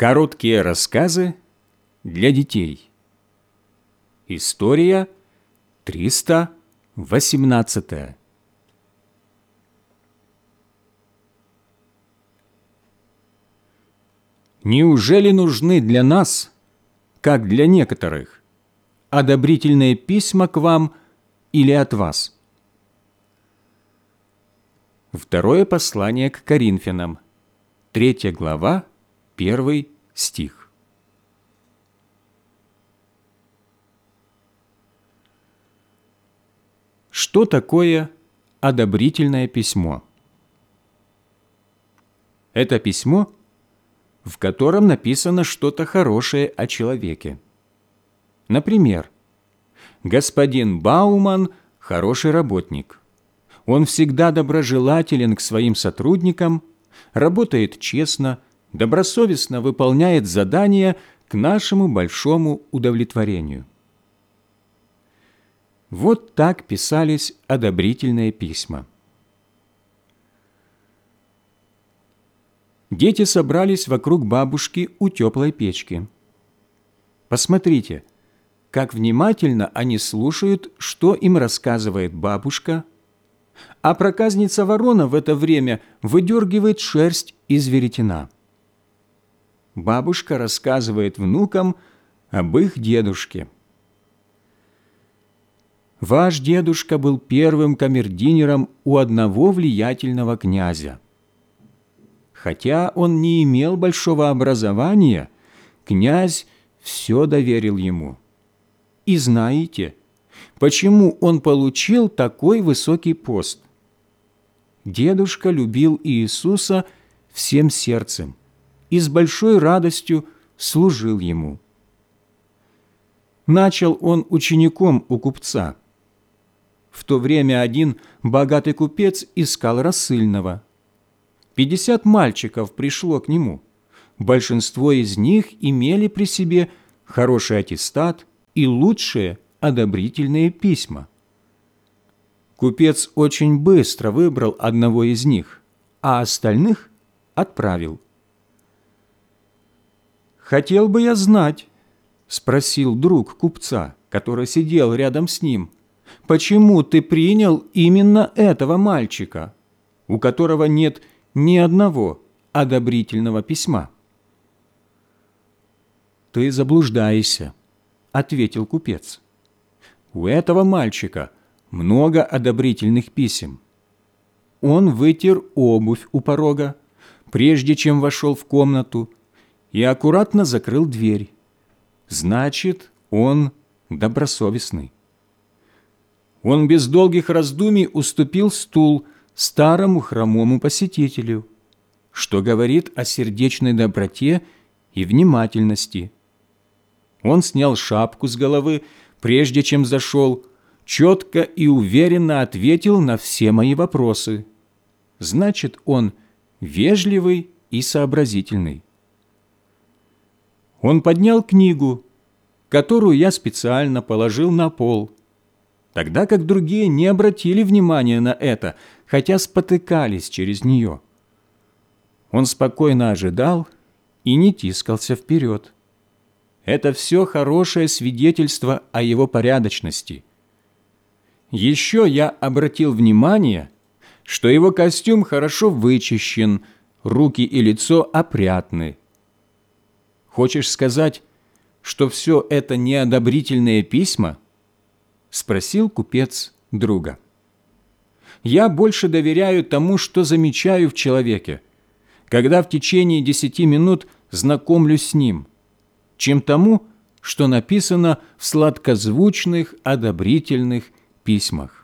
Короткие рассказы для детей. История 318. Неужели нужны для нас, как для некоторых, одобрительные письма к вам или от вас? Второе послание к Коринфянам, 3 глава, 1 стих. Что такое одобрительное письмо? Это письмо, в котором написано что-то хорошее о человеке. Например, господин Бауман – хороший работник. Он всегда доброжелателен к своим сотрудникам, работает честно, добросовестно выполняет задания к нашему большому удовлетворению. Вот так писались одобрительные письма. Дети собрались вокруг бабушки у теплой печки. Посмотрите, как внимательно они слушают, что им рассказывает бабушка, а проказница ворона в это время выдергивает шерсть из веретена. Бабушка рассказывает внукам об их дедушке. Ваш дедушка был первым камердинером у одного влиятельного князя. Хотя он не имел большого образования, князь все доверил ему. И знаете, почему он получил такой высокий пост? Дедушка любил Иисуса всем сердцем и с большой радостью служил ему. Начал он учеником у купца. В то время один богатый купец искал рассыльного. 50 мальчиков пришло к нему. Большинство из них имели при себе хороший аттестат и лучшие одобрительные письма. Купец очень быстро выбрал одного из них, а остальных отправил. «Хотел бы я знать, – спросил друг купца, который сидел рядом с ним, – почему ты принял именно этого мальчика, у которого нет ни одного одобрительного письма?» «Ты заблуждаешься», – ответил купец. «У этого мальчика много одобрительных писем. Он вытер обувь у порога, прежде чем вошел в комнату, и аккуратно закрыл дверь. Значит, он добросовестный. Он без долгих раздумий уступил стул старому хромому посетителю, что говорит о сердечной доброте и внимательности. Он снял шапку с головы, прежде чем зашел, четко и уверенно ответил на все мои вопросы. Значит, он вежливый и сообразительный. Он поднял книгу, которую я специально положил на пол, тогда как другие не обратили внимания на это, хотя спотыкались через нее. Он спокойно ожидал и не тискался вперед. Это все хорошее свидетельство о его порядочности. Еще я обратил внимание, что его костюм хорошо вычищен, руки и лицо опрятны. Хочешь сказать, что все это неодобрительные письма? Спросил купец друга. Я больше доверяю тому, что замечаю в человеке, когда в течение 10 минут знакомлюсь с ним, чем тому, что написано в сладкозвучных, одобрительных письмах.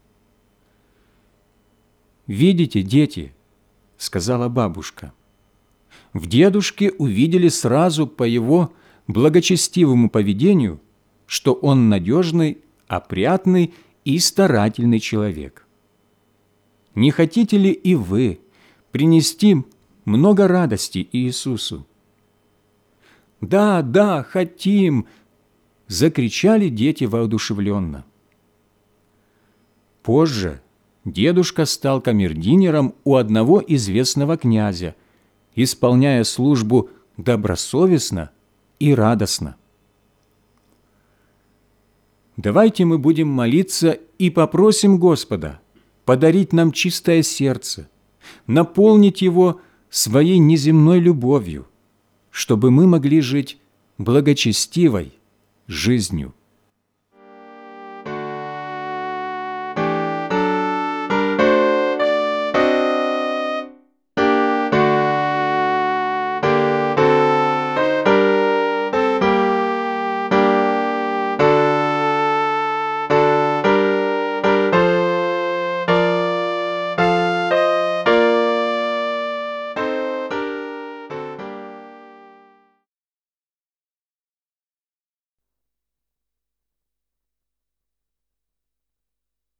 «Видите, дети, – сказала бабушка, – в дедушке увидели сразу по его благочестивому поведению, что он надежный, опрятный и старательный человек. Не хотите ли и вы принести много радости Иисусу?» «Да, да, хотим!» – закричали дети воодушевленно. Позже дедушка стал камердинером у одного известного князя, исполняя службу добросовестно и радостно. Давайте мы будем молиться и попросим Господа подарить нам чистое сердце, наполнить его своей неземной любовью, чтобы мы могли жить благочестивой жизнью.